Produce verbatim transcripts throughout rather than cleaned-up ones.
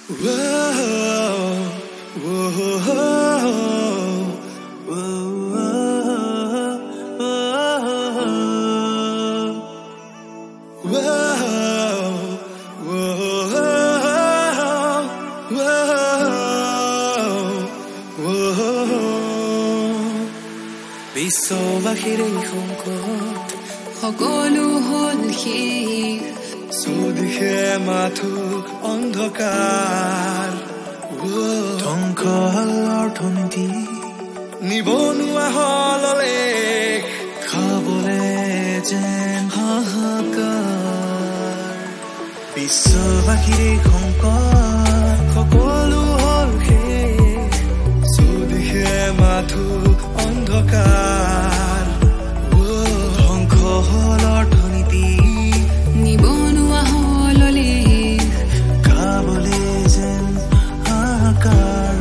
বিশ্ববাসীৰ এই সংকট সকলো হল শেষ চৌদিশে মাথো অন্ধকাৰ ধ্বংস হল অৰ্থনীতি নিবনুৱা হল লেখ খাবলে যেন হাহাকাৰ বিশ্ববাসীৰ এই সংকট সকলো হল শেষ চৌদিশে মাথো অন্ধকাৰ ধ্বংস হল অৰ্থনীতি নিবনুৱা হল লেখ খাবলে যেন হাহাকাৰ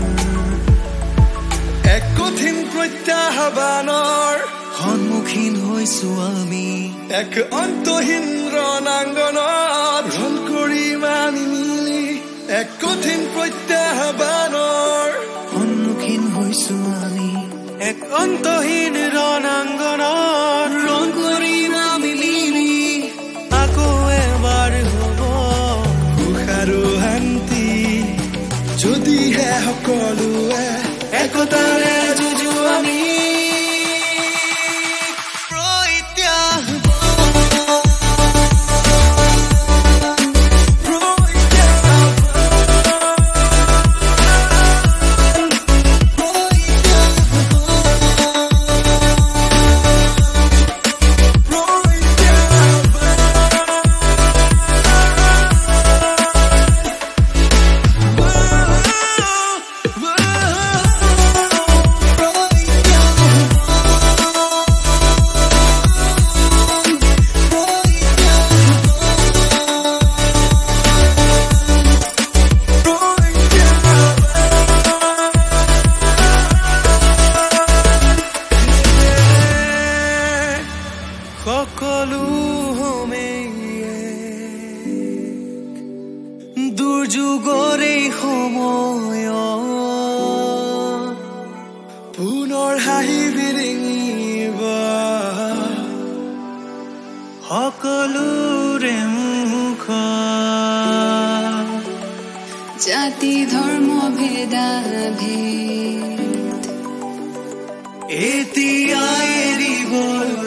এক কঠিন প্ৰত্যাহ্বানৰ সন্মুখীন হৈছো আমি এক অন্তহীন ৰণাংগনত ৰণ কৰিম আমি মিলি এক কঠিন প্ৰত্যাহ্বানৰ সন্মুখীন হৈছো আমি এক অন্তহীন ৰণাংগনত ৰণ কৰিম আমি মিলি আকৌ এবাৰ হ'ব সুখ আৰু শান্তি যদিহে সকলোৱে একতাৰে যুঁজো আমি সকলো দুৰ্যোগৰে সময় পুনৰ হাঁহি বিৰিঙিব সকলোৰে মুখ জাতি ধৰ্ম ভেদা ভেদ এতিয়া এৰিব